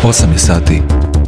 8 je sati.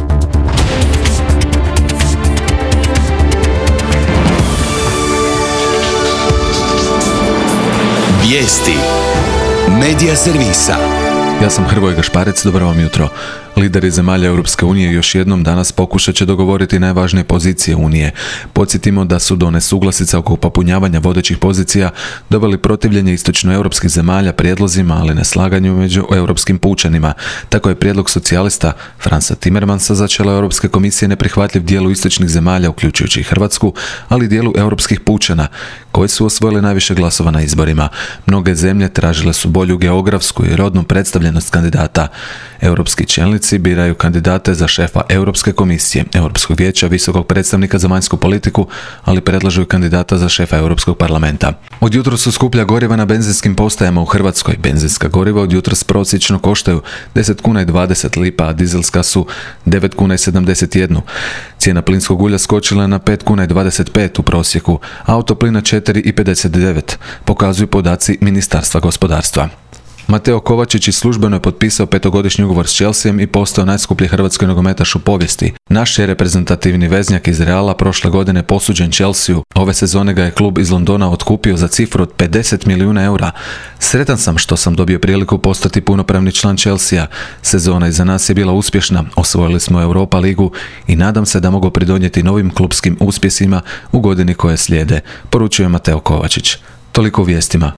Vijesti Medija servisa. Ja sam Hrvoje Gašparec, dobro vam jutro. Lideri zemalja Europske unije još jednom danas pokušat će dogovoriti najvažnije pozicije Unije. Podsjetimo da su do nesuglasica oko popunjavanja vodećih pozicija doveli protivljenje istočnoeuropskih zemalja prijedlozima, ali neslaganju među europskim pučanima. Tako je prijedlog socijalista Fransa Timmermansa za čelo Europske komisije neprihvatljiv dijelu istočnih zemalja, uključujući i Hrvatsku, ali i dijelu europskih pučana, koji su osvojili najviše glasova na izborima. Mnoge zemlje tražile su bolju geografsku i rodnu predstavljenost kandidata. Europski čelnici biraju kandidate za šefa Europske komisije, Europskog vijeća, visokog predstavnika za vanjsku politiku, ali predlažu i kandidata za šefa Europskog parlamenta. Od jutros su skuplja goriva na benzinskim postajama u Hrvatskoj. Benzinska goriva od jutros prosječno koštaju 10 kuna i 20 lipa, a dizelska su 9 kuna i 71. Cijena plinskog ulja skočila na 5 kuna i 25 u prosjeku, a autoplina 4 i 59, pokazuju podaci Ministarstva gospodarstva. Mateo Kovačić službeno je potpisao 5-godišnji ugovor s Chelseaem i postao najskuplji hrvatski nogometaš u povijesti. Naš je reprezentativni veznjak iz Reala prošle godine posuđen Chelseu. Ove sezone ga je klub iz Londona otkupio za cifru od 50 milijuna eura. Sretan sam što sam dobio priliku postati punopravni član Chelsea. Sezona iza nas je bila uspješna, osvojili smo Europa ligu i nadam se da mogu pridonijeti novim klubskim uspjesima u godini koje slijede, poručuje Mateo Kovačić. Toliko u vijestima.